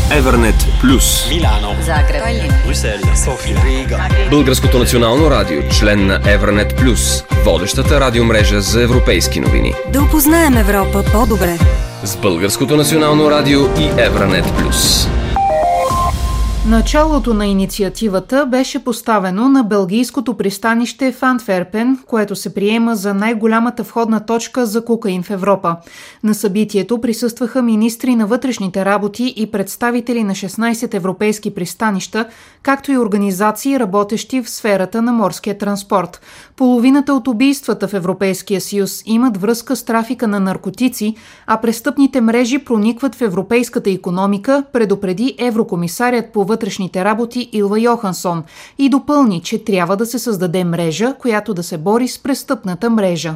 Евернет Плюс. Милано, Загреб, Брюксел, София, Рига. Българското национално радио, член на Евернет Плюс, водещата радиомрежа за европейски новини. Да опознаем Европа по-добре. С Българското национално радио и Евернет Плюс. Началото на инициативата беше поставено на белгийското пристанище в Антверпен, което се приема за най-голямата входна точка за кокаин в Европа. На събитието присъстваха министри на вътрешните работи и представители на 16 европейски пристанища, както и организации, работещи в сферата на морския транспорт. Половината от убийствата в Европейския съюз имат връзка с трафика на наркотици, а престъпните мрежи проникват в европейската икономика, предупреди еврокомисарят по вътрешните работи Илва Йохансон и допълни, че трябва да се създаде мрежа, която да се бори с престъпната мрежа.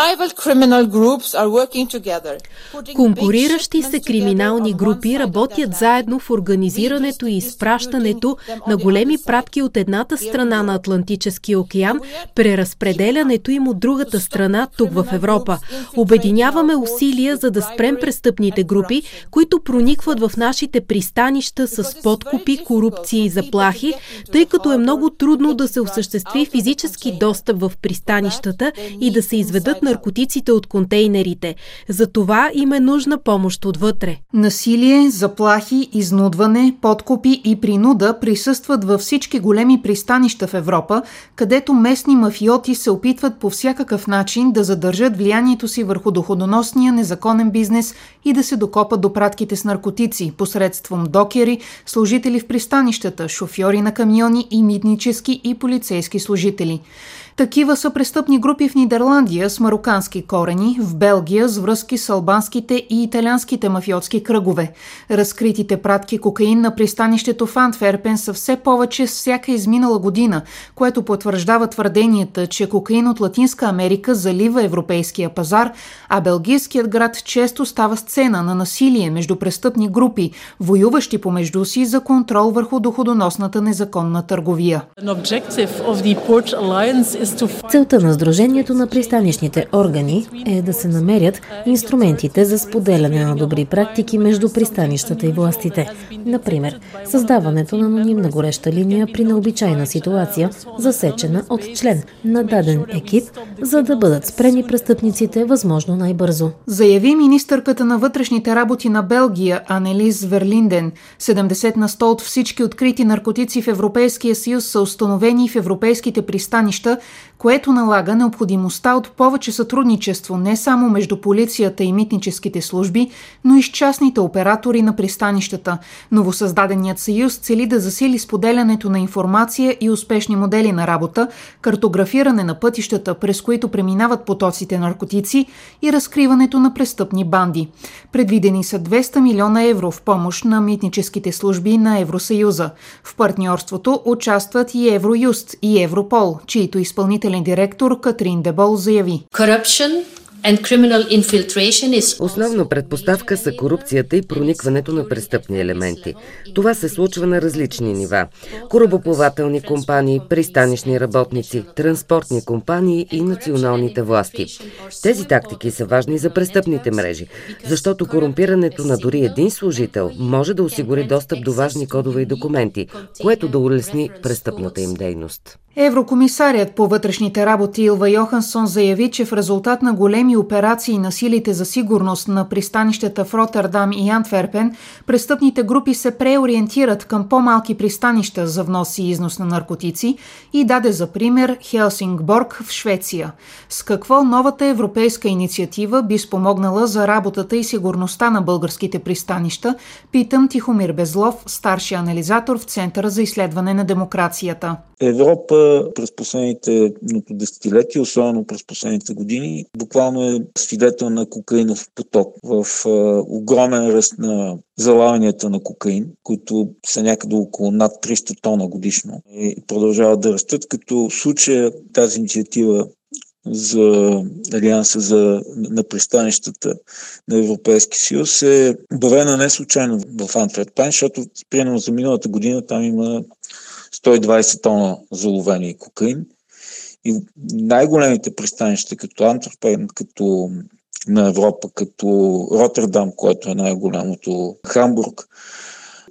Конкуриращи се криминални групи работят заедно в организирането и изпращането на големи пратки от едната страна на Атлантическия океан, преразпределянето им от другата страна тук в Европа. Обединяваме усилия, за да спрем престъпните групи, които проникват в нашите пристанища с подкупи, корупция и заплахи, тъй като е много трудно да се осъществи физически достъп в пристанищата и да се изведат наркотиците от контейнерите. За това им е нужна помощ отвътре. Насилие, заплахи, изнудване, подкупи и принуда присъстват във всички големи пристанища в Европа, където местни мафиоти се опитват по всякакъв начин да задържат влиянието си върху доходоносния незаконен бизнес и да се докопат до пратките с наркотици посредством докери, служители в пристанищата, шофьори на камиони и митнически и полицейски служители. Такива са престъпни групи в Нидерландия с марокански корени, в Белгия с връзки с албанските и италианските мафиотски кръгове. Разкритите пратки кокаин на пристанището в Антверпен са все повече с всяка изминала година, което потвърждава твърденията, че кокаин от Латинска Америка залива европейския пазар, а белгийският град често става сцена на насилие между престъпни групи, воюващи помежду си за контрол върху доходоносната незаконна търговия. Целта на Сдружението на пристанищните органи е да се намерят инструментите за споделяне на добри практики между пристанищата и властите. Например, създаването на анонимна гореща линия при необичайна ситуация, засечена от член на даден екип, за да бъдат спрени престъпниците възможно най-бързо. Заяви министърката на вътрешните работи на Белгия Анелис Верлинден. 70% от всички открити наркотици в Европейския съюз са установени в европейските пристанища, което налага необходимостта от повече сътрудничество не само между полицията и митническите служби, но и с частните оператори на пристанищата. Новосъздаденият съюз цели да засили споделянето на информация и успешни модели на работа, картографиране на пътищата, през които преминават потоците наркотици и разкриването на престъпни банди. Предвидени са 200 милиона евро в помощ на митническите служби на Евросъюза. В партньорството участват и Евроюст и Европол, чието изпълнителен директор Катрин Дебол заяви. Основна предпоставка са корупцията и проникването на престъпни елементи. Това се случва на различни нива. Корабоплавателни компании, пристанищни работници, транспортни компании и националните власти. Тези тактики са важни за престъпните мрежи, защото корумпирането на дори един служител може да осигури достъп до важни кодове и документи, което да улесни престъпната им дейност. Еврокомисарят по вътрешните работи Илва Йохансон заяви, че в резултат на големи операции на силите за сигурност на пристанищата в Роттердам и Антверпен, престъпните групи се преориентират към по-малки пристанища за внос и износ на наркотици и даде за пример Хелсингборг в Швеция. С какво новата европейска инициатива би спомогнала за работата и сигурността на българските пристанища, питам Тихомир Безлов, старши анализатор в Центъра за изследване на демокрацията. Европа през последните десетилетия, особено през последните години, буквално е свидетел на кокаинов поток в огромен ръст на залавянията на кокаин, които са някъде около над 300 тона годишно и продължават да растат, като в случая тази инициатива за Алианса на пристанищата на Европейски съюз е обявена не случайно в Антверпен, защото примерно за миналата година там има 120 тона заловени кокаин и най-големите пристанища като Антверпен, като на Европа, като Роттердам, което е най-голямото, Хамбург,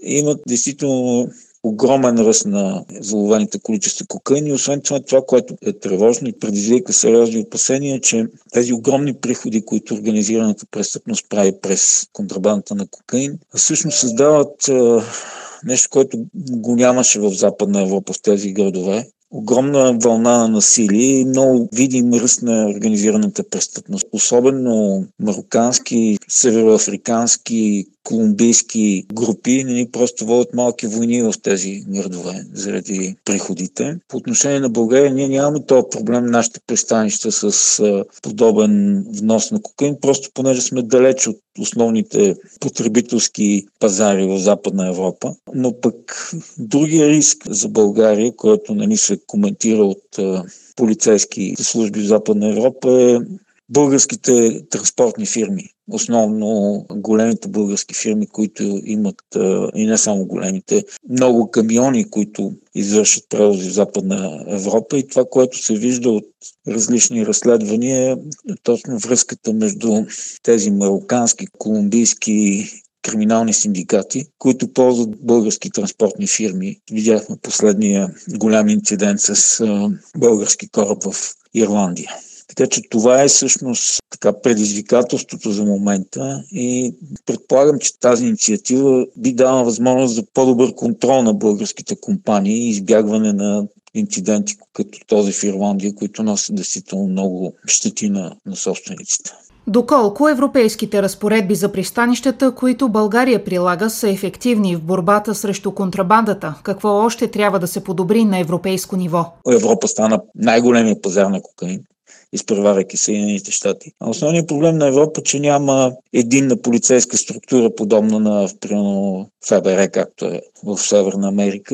имат действително огромен ръст на заловените количества кокаин и освен това, което е тревожно и предизвика сериозни опасения, че тези огромни приходи, които организираната престъпност прави през контрабандата на кокаин, всъщност създават нещо, което го нямаше в Западна Европа в тези градове. Огромна вълна на насилие и много видим ръст на организираната престъпност. Особено марокански, североафрикански, колумбийски групи просто водят малки войни в тези градове заради приходите. По отношение на България ние нямаме този проблем нашите пристанища с подобен внос на кокаин, просто понеже сме далеч от основните потребителски пазари в Западна Европа. Но пък другия риск за България, който се коментира от полицейски служби в Западна Европа, е българските транспортни фирми. Основно големите български фирми, които имат, и не само големите, много камиони, които извършат превози в Западна Европа, и това, което се вижда от различни разследвания, е точно връзката между тези марокански, колумбийски криминални синдикати, които ползват български транспортни фирми. Видяхме последния голям инцидент с български кораб в Ирландия. Така че това е всъщност предизвикателството за момента и предполагам, че тази инициатива би дала възможност за по-добър контрол на българските компании и избягване на инциденти като този в Ирландия, които носят действително много щети на собствениците. Доколко европейските разпоредби за пристанищата, които България прилага, са ефективни в борбата срещу контрабандата? Какво още трябва да се подобри на европейско ниво? Европа стана най-големия пазар на кокаин, изпреваряйки Съединените щати. Основният проблем на Европа, че няма единна полицейска структура, подобна на примерно ФБР, както е в Северна Америка.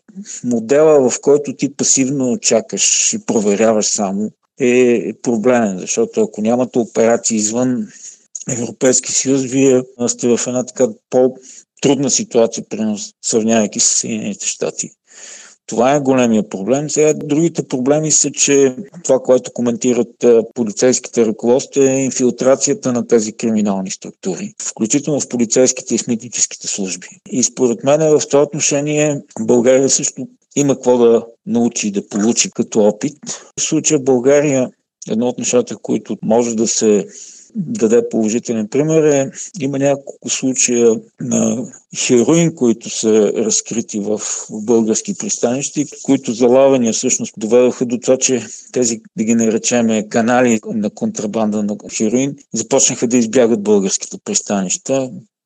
Модела, в който ти пасивно чакаш и проверяваш само, е проблемен, защото ако нямате операции извън Европейски съюз, вие сте в една така по-трудна ситуация, сравнявайки с Съединените щати. Това е големия проблем. Сега другите проблеми са, че това, което коментират полицейските ръководства, е инфилтрацията на тези криминални структури, включително в полицейските и в митническите служби. И според мен в това отношение България също има какво да научи и да получи като опит. В случая България, едно от нещата, които може да се даде положителен пример, има няколко случая на хероин, които са разкрити в български пристанища, които залавяния всъщност доведоха до това, че тези, да ги наречем, канали на контрабанда на хероин започнаха да избягат българските пристанища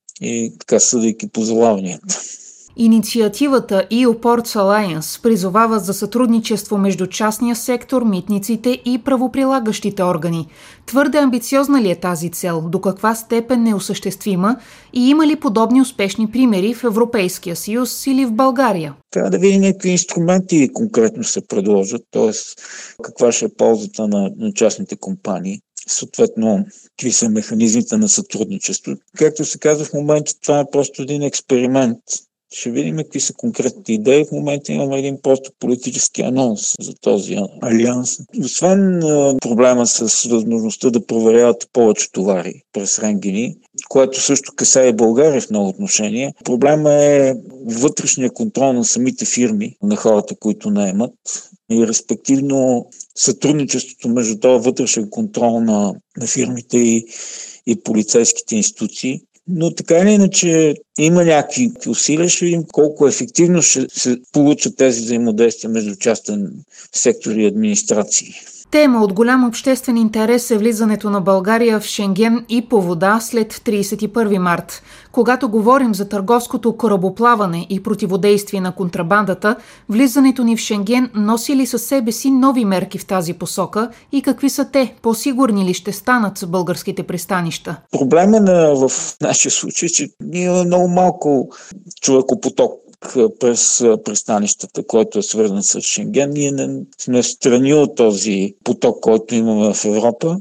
и така съдейки по залавянията. Инициативата EU Ports Alliance призовава за сътрудничество между частния сектор, митниците и правоприлагащите органи. Твърде амбициозна ли е тази цел? До каква степен е осъществима? И има ли подобни успешни примери в Европейския съюз или в България? Трябва да видим какви инструменти конкретно се предложат, т.е. каква ще е ползата на частните компании. Съответно, какви са механизмите на сътрудничество. Както се казва в момента, това е просто един експеримент. Ще видим какви са конкретните идеи. В момента имаме един просто политически анонс за този алианс. Освен проблема с възможността да проверяват повече товари през рентгени, което също касае България в много отношения, проблема е вътрешния контрол на самите фирми, на хората, които наемат, и респективно сътрудничеството между този вътрешен контрол на фирмите и полицейските институции. Но така или иначе има някакви усилия, ще видим колко ефективно ще се получат тези взаимодействия между частен сектор и администрации. Тема от голям обществен интерес е влизането на България в Шенген и по вода след 31 март. Когато говорим за търговското корабоплаване и противодействие на контрабандата, влизането ни в Шенген носи ли със себе си нови мерки в тази посока и какви са те? По-сигурни ли ще станат българските пристанища? Проблемът в нашия случай е, че ние имаме много малко човекопоток през пристанищата, който е свързан с Шенген. Ние не сме страни от този поток, който имаме в Европа.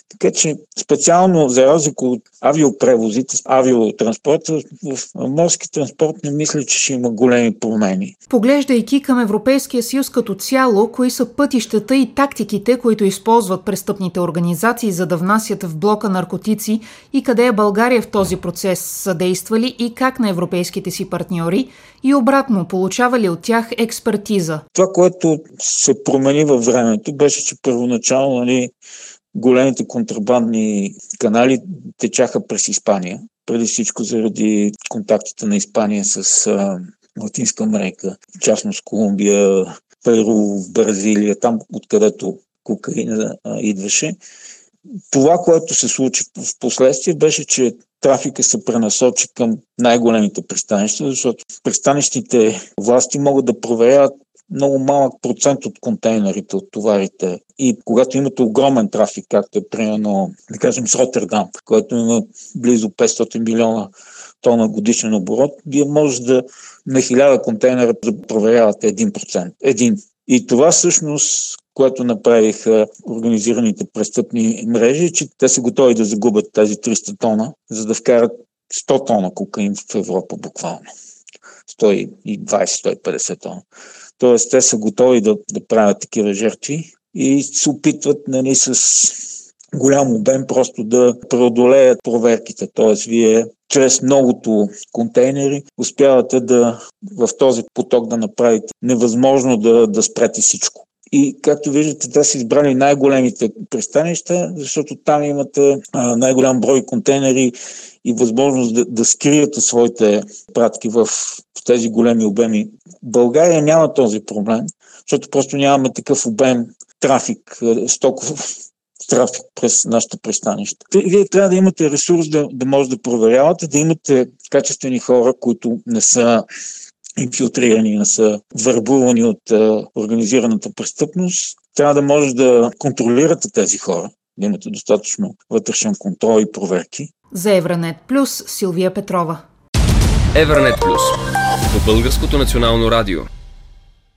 Така че специално за разлика от авиопревозите, авиотранспорта, в морски транспорт не мисля, че ще има големи промени. Поглеждайки към Европейския съюз като цяло, кои са пътищата и тактиките, които използват престъпните организации, за да внасят в блока наркотици, и къде е България в този процес, съдействали и как на европейските си партньори, и обратно, получава ли от тях експертиза? Това, което се промени във времето, беше, че първоначално големите контрабандни канали течаха през Испания. Преди всичко заради контактите на Испания с Латинска Америка, в частност Колумбия, Перу, Бразилия, там откъдето кокаина идваше. Това, което се случи в последствие, беше, че трафика се пренасочи към най-големите пристанища, защото пристанищните власти могат да проверяват много малък процент от контейнерите, от товарите. И когато имате огромен трафик, както е примерно, да кажем, с Ротердам, който има близо 500 милиона тона годишен оборот, вие може да на 1000 контейнера да проверявате 1%. И това всъщност, което направиха организираните престъпни мрежи, че те са готови да загубят тези 300 тона, за да вкарат 100 тона кокаин в Европа буквално. 120-150 тона. Тоест, те са готови да правят такива жертви и се опитват с голям обем просто да преодолеят проверките. Тоест, вие чрез многото контейнери успявате в този поток да направите невъзможно да спрете всичко. И както виждате, те са избрали най-големите пристанища, защото там имате най-голям брой контейнери и възможност да скриете своите пратки в тези големи обеми. В България няма този проблем, защото просто нямаме такъв обем трафик, стоков трафик през нашите пристанища. Вие трябва да имате ресурс да може да проверявате, да имате качествени хора, които не са инфилтрирани, не са вербувани от организираната престъпност. Трябва да може да контролирате тези хора, да имате достатъчно вътрешен контрол и проверки. За Евранет Плюс, Силвия Петрова. Евранет Плюс по Българското национално радио.